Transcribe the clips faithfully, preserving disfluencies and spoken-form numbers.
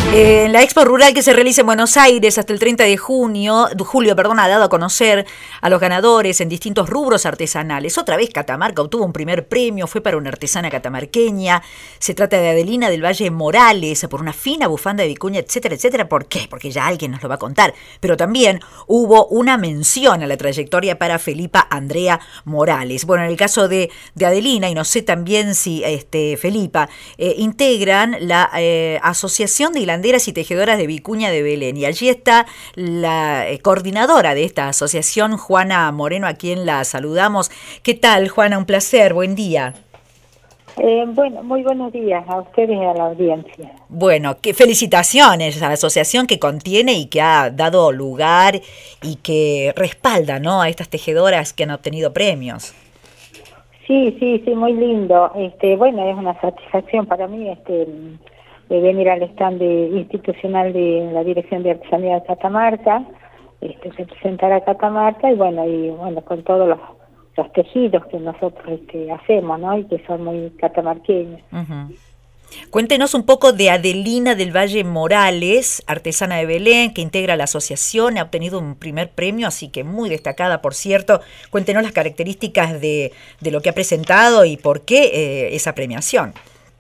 Eh, la Expo Rural que se realiza en Buenos Aires hasta el treinta de junio, julio, perdón, ha dado a conocer a los ganadores en distintos rubros artesanales. Otra vez Catamarca obtuvo un primer premio, fue para una artesana catamarqueña. Se trata de Adelina del Valle Morales, por una fina bufanda de vicuña, etcétera, etcétera. ¿Por qué? Porque ya alguien nos lo va a contar. Pero también hubo una mención a la trayectoria para Felipa Andrea Morales. Bueno, en el caso de, de Adelina, y no sé también si este, Felipa, eh, integran la eh, Asociación de Hilanderas y Tejedoras de Vicuña de Belén. Y allí está la eh, coordinadora de esta asociación, Juana Moreno, a quien la saludamos. ¿Qué tal, Juana? Un placer, buen día. Eh, bueno, muy buenos días a ustedes y a la audiencia. Bueno, que felicitaciones a la asociación que contiene y que ha dado lugar y que respalda, ¿no?, a estas tejedoras que han obtenido premios. Sí, sí, sí, muy lindo. Este, bueno, es una satisfacción para mí este de venir al stand de, institucional de la Dirección de Artesanía de Catamarca, este, representar a Catamarca y bueno, y bueno, con todos los, los tejidos que nosotros este, hacemos, ¿no? Y que son muy catamarqueños. Uh-huh. Cuéntenos un poco de Adelina del Valle Morales, artesana de Belén, que integra la asociación, ha obtenido un primer premio, así que muy destacada, por cierto. Cuéntenos las características de, de lo que ha presentado y por qué eh, esa premiación.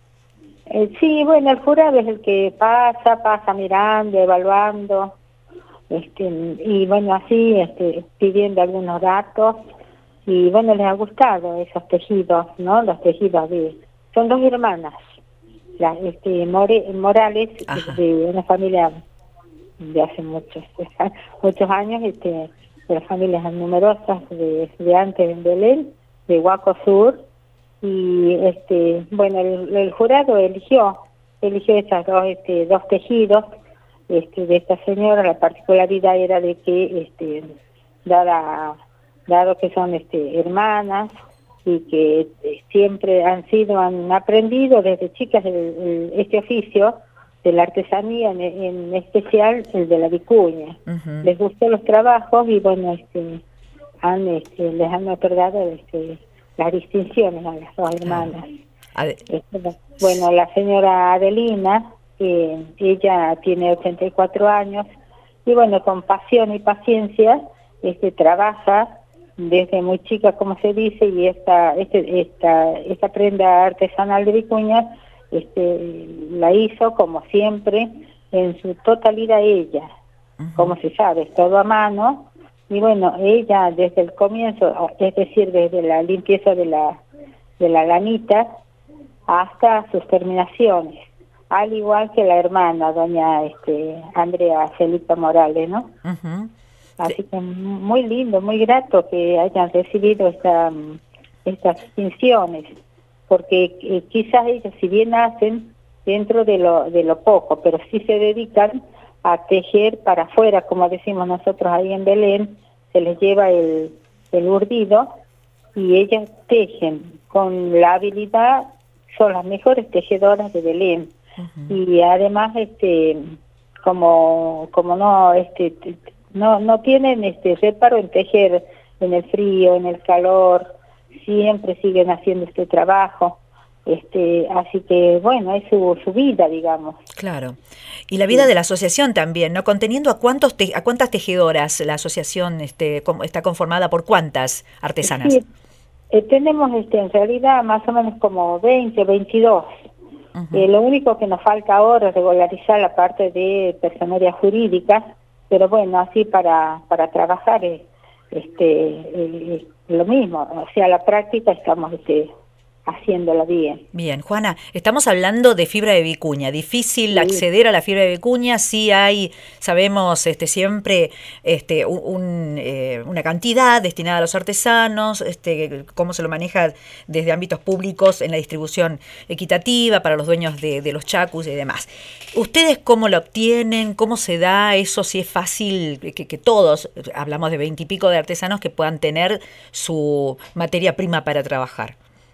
Eh, sí, bueno, el jurado es el que pasa, pasa mirando, evaluando, este, y bueno, así este, pidiendo algunos datos, y bueno, les ha gustado esos tejidos, ¿no? Los tejidos de... Son dos hermanas, la, este, More, Morales, Ajá. de una familia de hace muchos, muchos años, este, de las familias numerosas de, de antes en Belén, de Huaco Sur, y este bueno el, el jurado eligió eligió esas dos este dos tejidos este de esta señora. La particularidad era de que este dada dado que son este hermanas y que eh, siempre han sido han aprendido desde chicas el, el, este oficio de la artesanía, en, en especial el de la vicuña. Uh-huh. Les gustó los trabajos y bueno este han este les han otorgado este las distinciones a las dos hermanas. Claro. Bueno, la señora Adelina, eh, ella tiene ochenta y cuatro años y bueno, con pasión y paciencia este trabaja desde muy chica, como se dice, y esta este, esta esta prenda artesanal de vicuña este la hizo como siempre en su totalidad ella. Uh-huh. Como se sabe, es todo a mano. Y bueno, ella desde el comienzo, es decir, desde la limpieza de la de la lanita hasta sus terminaciones, al igual que la hermana, doña este Andrea Felipa Morales, ¿no? Uh-huh. Así que muy lindo, muy grato que hayan recibido esta, estas distinciones, porque eh, quizás ellos, si bien hacen dentro de lo de lo poco, pero sí se dedican a tejer para afuera, como decimos nosotros ahí en Belén, se les lleva el, el urdido y ellas tejen con la habilidad, son las mejores tejedoras de Belén. Uh-huh. Y además este como como no este no no tienen este reparo en tejer en el frío, en el calor, siempre siguen haciendo este trabajo. Este, así que bueno, es su, su vida, digamos. Claro. Y la vida sí. de la asociación también, ¿no? Conteniendo a cuántos te, a cuántas tejedoras la asociación este com, está conformada por cuántas artesanas. Sí, eh, tenemos este en realidad más o menos como veinte, veintidós. Uh-huh. Eh, lo único que nos falta ahora es regularizar la parte de personería jurídica, pero bueno, así para para trabajar es este eh, lo mismo, o sea, la práctica estamos este haciéndola bien. Bien, Juana, estamos hablando de fibra de vicuña. Difícil sí. acceder a la fibra de vicuña. Sí hay, sabemos, este siempre este un, eh, una cantidad destinada a los artesanos, este cómo se lo maneja desde ámbitos públicos en la distribución equitativa para los dueños de, de los chacus y demás. ¿Ustedes cómo lo obtienen? ¿Cómo se da eso? Si es fácil que, que todos, hablamos de veintipico de artesanos, que puedan tener su materia prima para trabajar.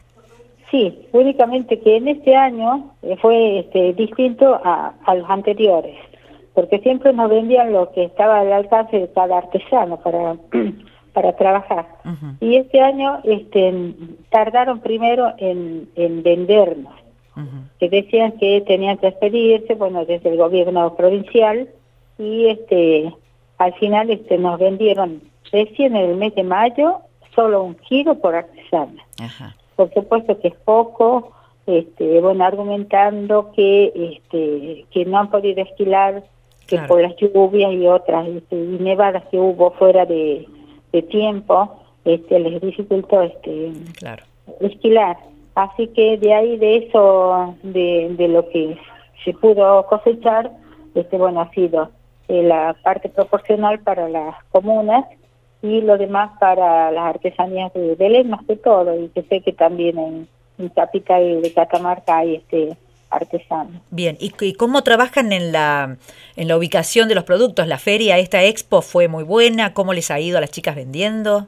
Sí, únicamente que en este año fue este, distinto a, a los anteriores, porque siempre nos vendían lo que estaba al alcance de cada artesano para, para trabajar. Uh-huh. Y este año este, tardaron primero en, en vendernos. Uh-huh. que decían que tenían que expedirse, bueno, desde el gobierno provincial, y este al final este nos vendieron recién en el mes de mayo solo un kilo por artesana. Ajá. Por supuesto que es poco, este bueno, argumentando que este que no han podido esquilar, que Claro. por las lluvias y otras este, y nevadas que hubo fuera de, de tiempo, este les dificultó este Claro. esquilar. Así que de ahí, de eso, de, de lo que se pudo cosechar, este bueno, ha sido eh, la parte proporcional para las comunas y lo demás para las artesanías de Belén, más que todo, y que sé que también en, en Capital de Catamarca hay este artesanos. Bien, ¿y, y cómo trabajan en la en la ubicación de los productos? La feria, esta expo fue muy buena, ¿cómo les ha ido a las chicas vendiendo?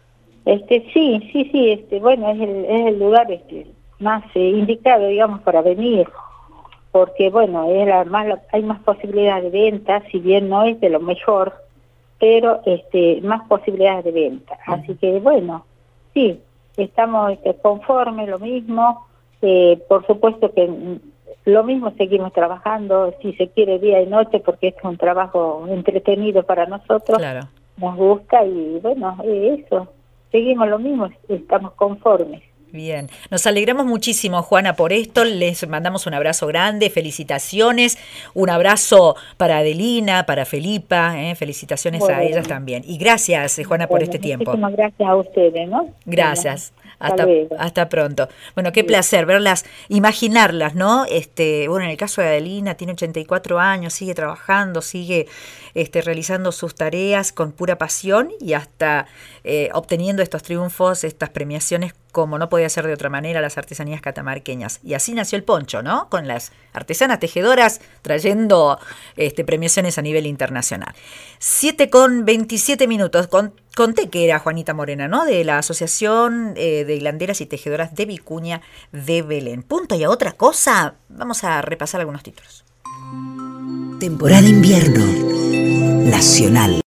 Este sí, sí, sí, este bueno, es el, es el lugar este más eh, indicado, digamos, para venir, porque bueno, es la, más, la, hay más posibilidades de venta, si bien no es de lo mejor, pero este más posibilidades de venta. Uh-huh. Así que bueno, sí, estamos este, conformes, lo mismo, eh, por supuesto que lo mismo seguimos trabajando, si se quiere día y noche, porque es un trabajo entretenido para nosotros, claro. Nos gusta y bueno, eh, eso. Seguimos lo mismo, estamos conformes. Bien, nos alegramos muchísimo, Juana, por esto. Les mandamos un abrazo grande, felicitaciones, un abrazo para Adelina, para Felipa, ¿eh? felicitaciones bueno, a ellas también. Y gracias, Juana, bueno, por este tiempo. Muchísimas gracias a ustedes, ¿no? Gracias. Bueno, hasta, hasta, hasta pronto. Bueno, qué sí. placer verlas, imaginarlas, ¿no? Este, bueno, en el caso de Adelina, tiene ochenta y cuatro años, sigue trabajando, sigue este, realizando sus tareas con pura pasión y hasta eh, obteniendo estos triunfos, estas premiaciones, como no podía ser de otra manera, las artesanías catamarqueñas. Y así nació el poncho, ¿no? Con las artesanas tejedoras trayendo este, premiaciones a nivel internacional. siete con veintisiete minutos. Con, conté que era Juanita Morena, ¿no? De la Asociación eh, de Hilanderas y Tejedoras de Vicuña de Belén. Punto y a otra cosa, vamos a repasar algunos títulos. Temporada invierno nacional.